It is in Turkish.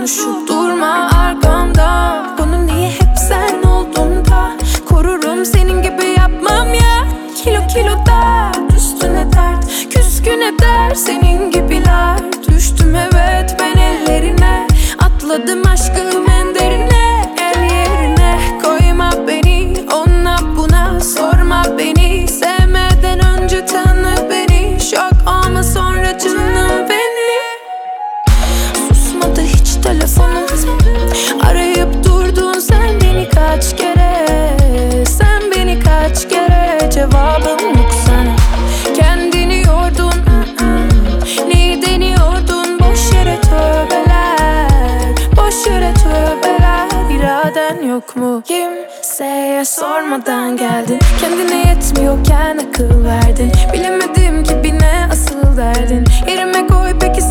konuşup durma arkamdan. Konu niye hep sen oldun da korurum senin gibi yapmam ya. Kilo kilo dert üstüne dert, küskün eder senin gibiler. Düştüm evet ben ellerine, atladım aşkım en derine. El yerine koyma beni, ona buna sorma beni. Sevmeden önce tanı beni, şok olma sonra canım beni. Susmadı hiç telefonum, arayıp durdun sen beni kaç kere. Sen beni kaç kere, cevabım yok sana. Kendini yordun, neyi deniyordun? Boş yere tövbeler, boş yere tövbeler. İraden yok mu? Kimseye sormadan geldin, kendine yetmiyorken akıl verdin. Bilemedim ki bir ne asıl derdin. Yerime koy peki